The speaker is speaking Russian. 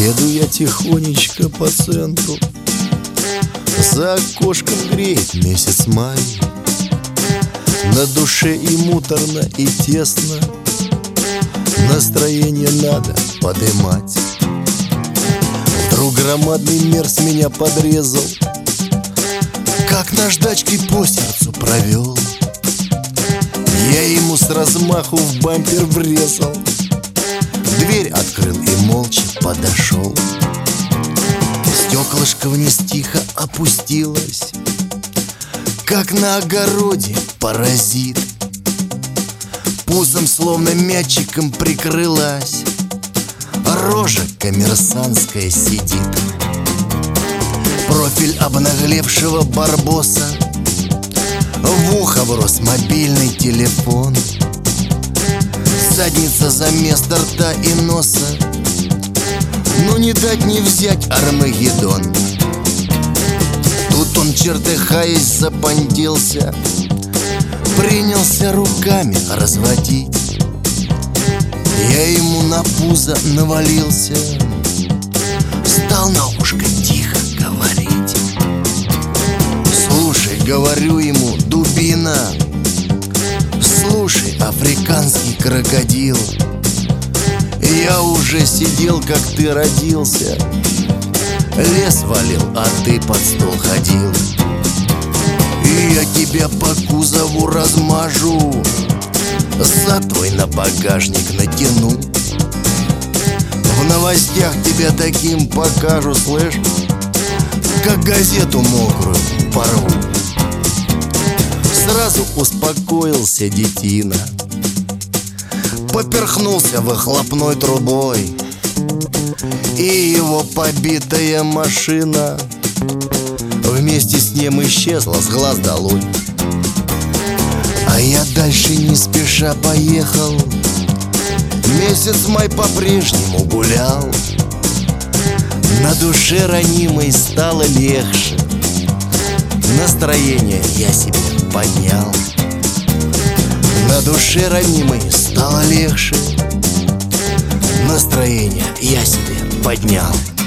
Еду я тихонечко по центру, за окошком греет месяц май. На душе и муторно, и тесно, настроение надо подымать. Вдруг громадный мерз меня подрезал, как наждачкой по сердцу провел. Я ему с размаху в бампер врезал, дверь открыл и молча подошел. Стеклышко вниз тихо опустилось, как на огороде паразит. Пузом словно мячиком прикрылась, рожа коммерсантская сидит. Профиль обнаглевшего барбоса, в ухо врос мобильный телефон. Задница за место рта и носа, ну не дать не взять Армагеддон. Тут он, чертыхаясь, запандился, принялся руками разводить. Я ему на пузо навалился, стал на ушко тихо говорить. Слушай, говорю ему, дубина, слушай, африканский крокодил, я уже сидел, как ты родился, лес валил, а ты под стол ходил. И я тебя по кузову размажу, зад твой на багажник натяну. В новостях тебя таким покажу, слышь, как газету мокрую порву. Сразу успокоился детина, поперхнулся выхлопной трубой, и его побитая машина вместе с ним исчезла с глаз долой. А я дальше не спеша поехал, месяц май по-прежнему гулял. На душе ранимой стало легче, настроение я себе поднял. На душе ранимой стало легче, настроение я себе поднял.